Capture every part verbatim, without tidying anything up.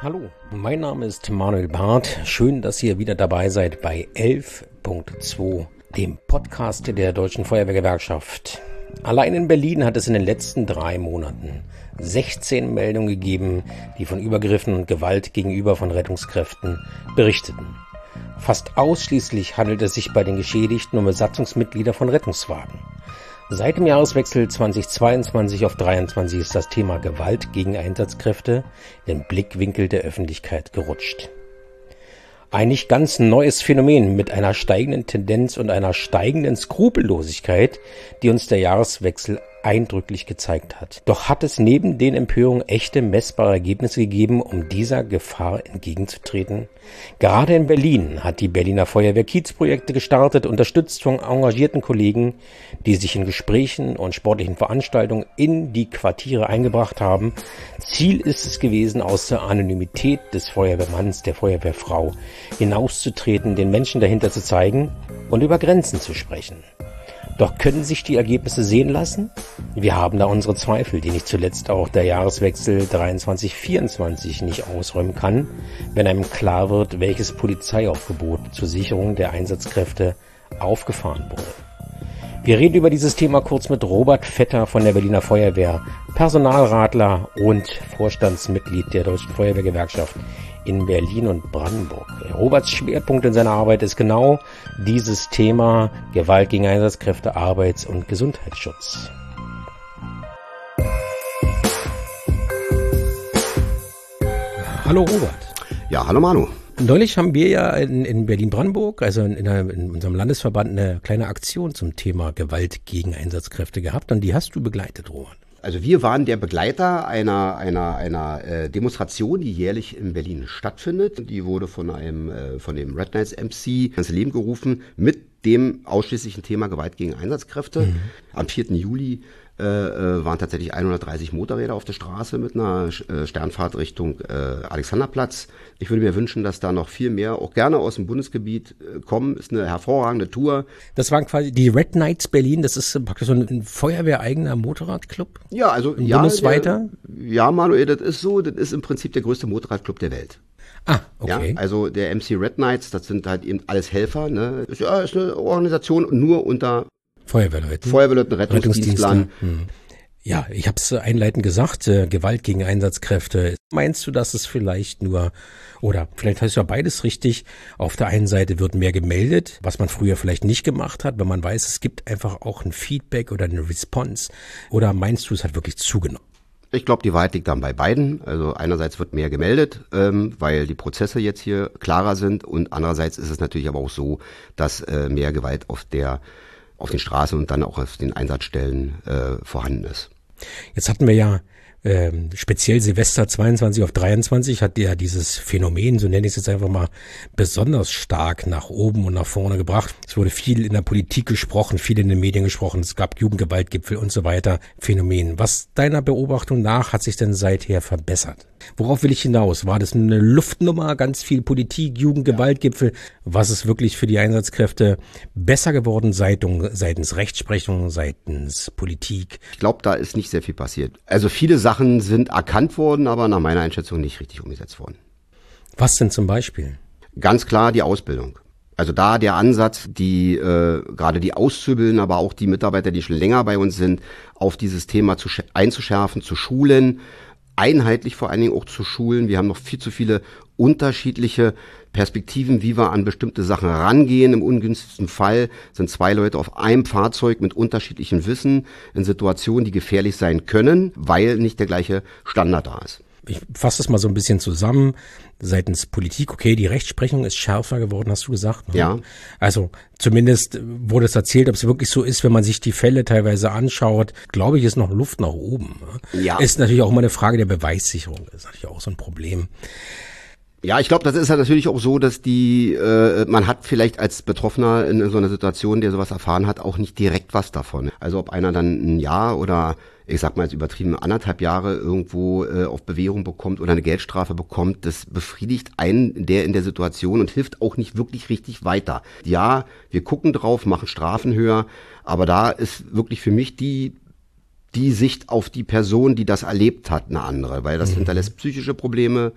Hallo, mein Name ist Manuel Barth. Schön, dass ihr wieder dabei seid bei elf Punkt zwei, dem Podcast der Deutschen Feuerwehrgewerkschaft. Allein in Berlin hat es in den letzten drei Monaten sechzehn Meldungen gegeben, die von Übergriffen und Gewalt gegenüber von Rettungskräften berichteten. Fast ausschließlich handelt es sich bei den Geschädigten um Besatzungsmitglieder von Rettungswagen. Seit dem Jahreswechsel zweitausendzweiundzwanzig auf dreiundzwanzig ist das Thema Gewalt gegen Einsatzkräfte in den Blickwinkel der Öffentlichkeit gerutscht. Ein nicht ganz neues Phänomen mit einer steigenden Tendenz und einer steigenden Skrupellosigkeit, die uns der Jahreswechsel eindrücklich gezeigt hat. Doch hat es neben den Empörungen echte messbare Ergebnisse gegeben, um dieser Gefahr entgegenzutreten? Gerade in Berlin hat die Berliner Feuerwehr Kiezprojekte gestartet, unterstützt von engagierten Kollegen, die sich in Gesprächen und sportlichen Veranstaltungen in die Quartiere eingebracht haben. Ziel ist es gewesen, aus der Anonymität des Feuerwehrmanns, der Feuerwehrfrau hinauszutreten, den Menschen dahinter zu zeigen und über Grenzen zu sprechen. Doch können sich die Ergebnisse sehen lassen? Wir haben da unsere Zweifel, die nicht zuletzt auch der Jahreswechsel dreiundzwanzig vierundzwanzig nicht ausräumen kann, wenn einem klar wird, welches Polizeiaufgebot zur Sicherung der Einsatzkräfte aufgefahren wurde. Wir reden über dieses Thema kurz mit Robert Vetter von der Berliner Feuerwehr, Personalratler und Vorstandsmitglied der Deutschen Feuerwehrgewerkschaft in Berlin und Brandenburg. Roberts Schwerpunkt in seiner Arbeit ist genau dieses Thema: Gewalt gegen Einsatzkräfte, Arbeits- und Gesundheitsschutz. Hallo Robert. Ja, hallo Manu. Neulich haben wir ja in, in Berlin-Brandenburg, also in, in, einer, in unserem Landesverband, eine kleine Aktion zum Thema Gewalt gegen Einsatzkräfte gehabt und die hast du begleitet, Robert. Also wir waren der Begleiter einer einer einer äh, Demonstration, die jährlich in Berlin stattfindet. Die wurde von einem äh, von dem Red Knights M C ins Leben gerufen mit dem ausschließlichen Thema Gewalt gegen Einsatzkräfte. Mhm. Am vierten Juli äh, waren tatsächlich hundertdreißig Motorräder auf der Straße mit einer äh, Sternfahrt Richtung äh, Alexanderplatz. Ich würde mir wünschen, dass da noch viel mehr, auch gerne aus dem Bundesgebiet äh, kommen. Ist eine hervorragende Tour. Das waren quasi die Red Knights Berlin. Das ist praktisch so ein feuerwehreigener Motorradclub? Ja, also ein ja, bundesweiter? Der, ja, Manuel, das ist so. Das ist im Prinzip der größte Motorradclub der Welt. Ah, okay. Ja, also der M C Red Knights, das sind halt eben alles Helfer. Ne? Ist, ja, ist eine Organisation nur unter Feuerwehrleuten, Feuerwehrleuten, Rettungsdienstlern. Hm. Ja, ich habe es einleitend gesagt, äh, Gewalt gegen Einsatzkräfte. Meinst du, dass es vielleicht nur, oder vielleicht heißt ja beides richtig, auf der einen Seite wird mehr gemeldet, was man früher vielleicht nicht gemacht hat, wenn man weiß, es gibt einfach auch ein Feedback oder eine Response, oder meinst du, es hat wirklich zugenommen? Ich glaube, die Wahrheit liegt dann bei beiden. Also einerseits wird mehr gemeldet, ähm, weil die Prozesse jetzt hier klarer sind, und andererseits ist es natürlich aber auch so, dass äh, mehr Gewalt auf der auf den Straßen und dann auch auf den Einsatzstellen äh, vorhanden ist. Jetzt hatten wir ja ähm, speziell Silvester zweiundzwanzig auf dreiundzwanzig hat ja dieses Phänomen, so nenne ich es jetzt einfach mal, besonders stark nach oben und nach vorne gebracht. Es wurde viel in der Politik gesprochen, viel in den Medien gesprochen, es gab Jugendgewaltgipfel und so weiter, Phänomen. Was deiner Beobachtung nach hat sich denn seither verbessert? Worauf will ich hinaus? War das eine Luftnummer, ganz viel Politik, Jugendgewaltgipfel? Was ist wirklich für die Einsatzkräfte besser geworden seitens Rechtsprechung, seitens Politik? Ich glaube, da ist nicht sehr viel passiert. Also viele Sachen sind erkannt worden, aber nach meiner Einschätzung nicht richtig umgesetzt worden. Was denn zum Beispiel? Ganz klar die Ausbildung. Also da der Ansatz, die äh, gerade die Auszubildenden, aber auch die Mitarbeiter, die schon länger bei uns sind, auf dieses Thema zu einzuschärfen, zu schulen, einheitlich vor allen Dingen auch zu schulen. Wir haben noch viel zu viele unterschiedliche Perspektiven, wie wir an bestimmte Sachen rangehen. Im ungünstigsten Fall sind zwei Leute auf einem Fahrzeug mit unterschiedlichem Wissen in Situationen, die gefährlich sein können, weil nicht der gleiche Standard da ist. Ich fasse das mal so ein bisschen zusammen. Seitens Politik, okay, die Rechtsprechung ist schärfer geworden, hast du gesagt. Ne? Ja. Also zumindest wurde es erzählt, ob es wirklich so ist, wenn man sich die Fälle teilweise anschaut, glaube ich, ist noch Luft nach oben. Ne? Ja. Ist natürlich auch immer eine Frage der Beweissicherung. Das ist natürlich auch so ein Problem. Ja, ich glaube, das ist ja natürlich auch so, dass die, äh, man hat vielleicht als Betroffener in so einer Situation, der sowas erfahren hat, auch nicht direkt was davon. Also ob einer dann ein Jahr oder ich sag mal jetzt übertrieben anderthalb Jahre irgendwo äh, auf Bewährung bekommt oder eine Geldstrafe bekommt, das befriedigt einen der in der Situation und hilft auch nicht wirklich richtig weiter. Ja, wir gucken drauf, machen Strafen höher, aber da ist wirklich für mich die die Sicht auf die Person, die das erlebt hat, eine andere, weil das mhm. hinterlässt psychische Probleme.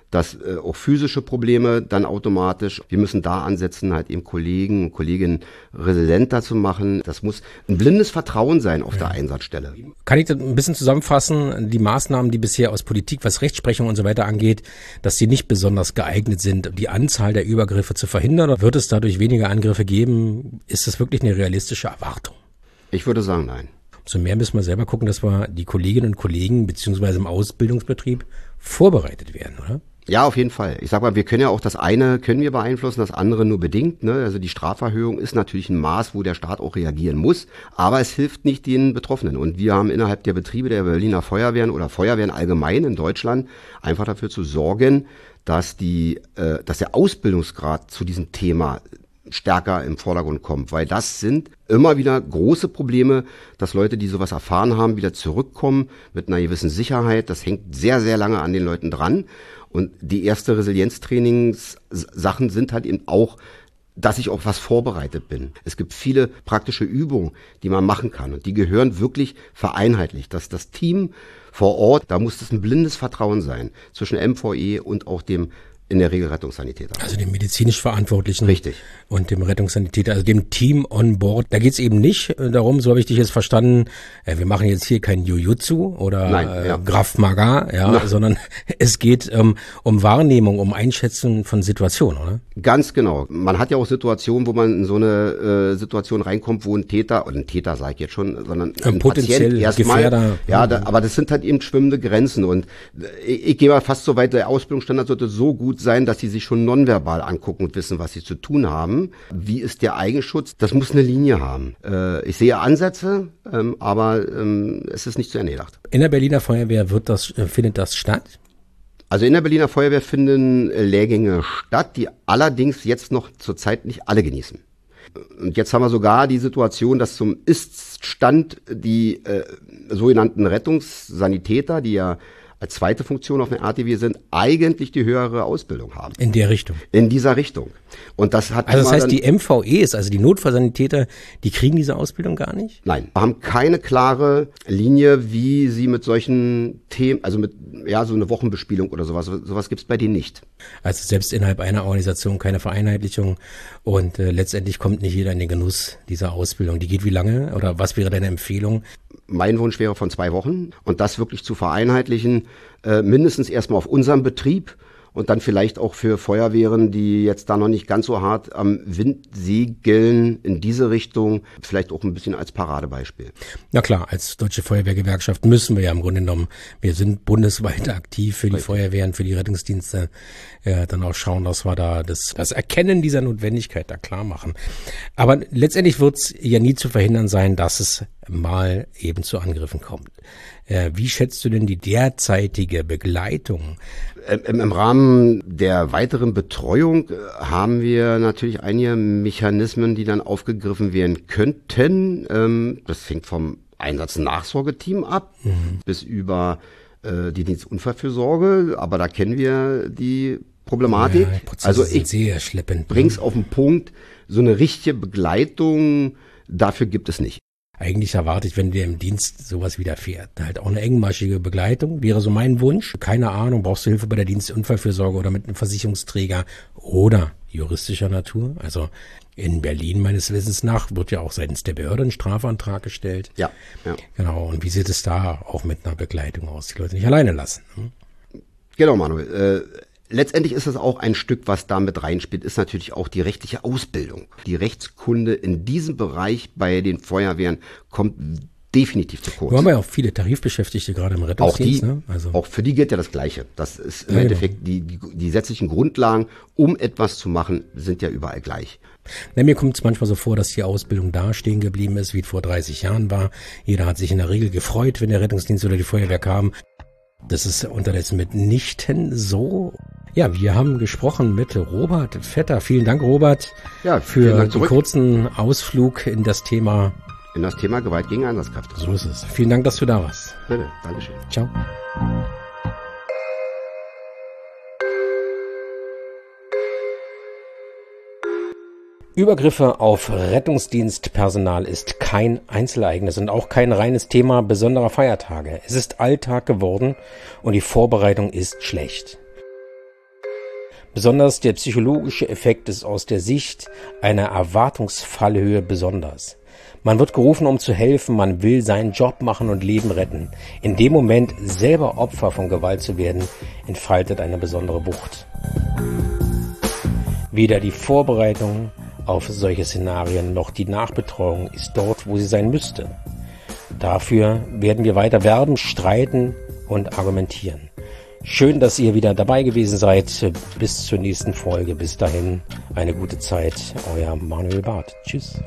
dass äh, auch physische Probleme dann automatisch, wir müssen da ansetzen, halt eben Kollegen und Kolleginnen resilienter zu machen. Das muss ein blindes Vertrauen sein auf ja. der Einsatzstelle. Kann ich das ein bisschen zusammenfassen? Die Maßnahmen, die bisher aus Politik, was Rechtsprechung und so weiter angeht, dass sie nicht besonders geeignet sind, die Anzahl der Übergriffe zu verhindern? Oder wird es dadurch weniger Angriffe geben? Ist das wirklich eine realistische Erwartung? Ich würde sagen, nein. Umso mehr müssen wir selber gucken, dass wir die Kolleginnen und Kollegen beziehungsweise im Ausbildungsbetrieb vorbereitet werden, oder? Ja, auf jeden Fall. Ich sag mal, wir können ja auch das eine können wir beeinflussen, das andere nur bedingt. Ne? Also die Straferhöhung ist natürlich ein Maß, wo der Staat auch reagieren muss, aber es hilft nicht den Betroffenen. Und wir haben innerhalb der Betriebe der Berliner Feuerwehren oder Feuerwehren allgemein in Deutschland einfach dafür zu sorgen, dass die, äh, dass der Ausbildungsgrad zu diesem Thema stärker im Vordergrund kommt, weil das sind immer wieder große Probleme, dass Leute, die sowas erfahren haben, wieder zurückkommen mit einer gewissen Sicherheit. Das hängt sehr, sehr lange an den Leuten dran. Und die erste Resilienztrainingssachen sind halt eben auch, dass ich auf was vorbereitet bin. Es gibt viele praktische Übungen, die man machen kann und die gehören wirklich vereinheitlicht. Dass das Team vor Ort, da muss es ein blindes Vertrauen sein zwischen M V E und auch dem in der Regel Rettungssanitäter. Also dem medizinisch Verantwortlichen. Richtig. Und dem Rettungssanitäter, also dem Team on board. Da geht es eben nicht darum, so habe ich dich jetzt verstanden, äh, wir machen jetzt hier kein Jujutsu oder Nein, äh, ja. Krav Maga, ja, Nein. sondern es geht ähm, um Wahrnehmung, um Einschätzung von Situationen, oder? Ganz genau. Man hat ja auch Situationen, wo man in so eine äh, Situation reinkommt, wo ein Täter, oder ein Täter sage ich jetzt schon, sondern ein potenziell erstmal, Gefährder. Ja, da, aber das sind halt eben schwimmende Grenzen und ich, ich gehe mal fast so weit, der Ausbildungsstandard sollte so gut sein, dass sie sich schon nonverbal angucken und wissen, was sie zu tun haben. Wie ist der Eigenschutz? Das muss eine Linie haben. Äh, ich sehe Ansätze, ähm, aber ähm, es ist nicht zu Ende gedacht. In der Berliner Feuerwehr wird das, äh, findet das statt? Also in der Berliner Feuerwehr finden Lehrgänge statt, die allerdings jetzt noch zurzeit nicht alle genießen. Und jetzt haben wir sogar die Situation, dass zum Ist-Stand die äh, sogenannten Rettungssanitäter, die ja als zweite Funktion auf einer R T W sind, eigentlich die höhere Ausbildung haben. In der Richtung. In dieser Richtung. Und das hat also das heißt, die M V Es, also die Notfallsanitäter, die kriegen diese Ausbildung gar nicht? Nein, haben keine klare Linie, wie sie mit solchen Themen, also mit ja so eine Wochenbespielung oder sowas, sowas gibt's bei denen nicht. Also selbst innerhalb einer Organisation keine Vereinheitlichung und äh, letztendlich kommt nicht jeder in den Genuss dieser Ausbildung. Die geht wie lange oder was wäre deine Empfehlung? Mein Wunsch wäre von zwei Wochen und das wirklich zu vereinheitlichen, äh, mindestens erstmal auf unserem Betrieb und dann vielleicht auch für Feuerwehren, die jetzt da noch nicht ganz so hart am Wind segeln, in diese Richtung, vielleicht auch ein bisschen als Paradebeispiel. Na klar, als Deutsche Feuerwehrgewerkschaft müssen wir ja im Grunde genommen, wir sind bundesweit aktiv für die Richtig. Feuerwehren, für die Rettungsdienste, ja, dann auch schauen, dass wir da das, das Erkennen dieser Notwendigkeit da klar machen. Aber letztendlich wird es ja nie zu verhindern sein, dass es mal eben zu Angriffen kommt. Äh, wie schätzt du denn die derzeitige Begleitung? Im, Im Rahmen der weiteren Betreuung haben wir natürlich einige Mechanismen, die dann aufgegriffen werden könnten. Ähm, das fängt vom Einsatznachsorgeteam ab, mhm. bis über äh, die Dienstunfallfürsorge. Aber da kennen wir die Problematik. Ja, die also ich sehr schleppend. Bring's auf den Punkt, so eine richtige Begleitung, dafür gibt es nicht. Eigentlich erwarte ich, wenn dir im Dienst sowas widerfährt, halt auch eine engmaschige Begleitung, wäre so mein Wunsch. Keine Ahnung, brauchst du Hilfe bei der Dienstunfallfürsorge oder mit einem Versicherungsträger oder juristischer Natur? Also in Berlin meines Wissens nach wird ja auch seitens der Behörde ein Strafantrag gestellt. Ja, ja. Genau, und wie sieht es da auch mit einer Begleitung aus? Die Leute nicht alleine lassen. Hm? Genau, Manuel. Äh Letztendlich ist es auch ein Stück, was da mit reinspielt, ist natürlich auch die rechtliche Ausbildung. Die Rechtskunde in diesem Bereich bei den Feuerwehren kommt definitiv zu kurz. Wir haben ja auch viele Tarifbeschäftigte gerade im Rettungsdienst. Auch, die, ne? also. auch für die gilt ja das Gleiche. Das ist im ja, Endeffekt genau. die, die, die gesetzlichen Grundlagen, um etwas zu machen, sind ja überall gleich. Na, mir kommt es manchmal so vor, dass die Ausbildung da stehen geblieben ist, wie es vor dreißig Jahren war. Jeder hat sich in der Regel gefreut, wenn der Rettungsdienst oder die Feuerwehr kam. Das ist unterdessen mitnichten so. Ja, wir haben gesprochen mit Robert Vetter. Vielen Dank, Robert, ja, für Dank den kurzen Ausflug in das Thema. In das Thema Gewalt gegen Einsatzkräfte. So ist es. Vielen Dank, dass du da warst. Bitte, Dankeschön. Ciao. Übergriffe auf Rettungsdienstpersonal ist kein Einzelereignis und auch kein reines Thema besonderer Feiertage. Es ist Alltag geworden und die Vorbereitung ist schlecht. Besonders der psychologische Effekt ist aus der Sicht einer Erwartungsfallhöhe besonders. Man wird gerufen, um zu helfen, man will seinen Job machen und Leben retten. In dem Moment selber Opfer von Gewalt zu werden, entfaltet eine besondere Wucht. Weder die Vorbereitung auf solche Szenarien noch die Nachbetreuung ist dort, wo sie sein müsste. Dafür werden wir weiter werben, streiten und argumentieren. Schön, dass ihr wieder dabei gewesen seid. Bis zur nächsten Folge. Bis dahin eine gute Zeit. Euer Manuel Barth. Tschüss.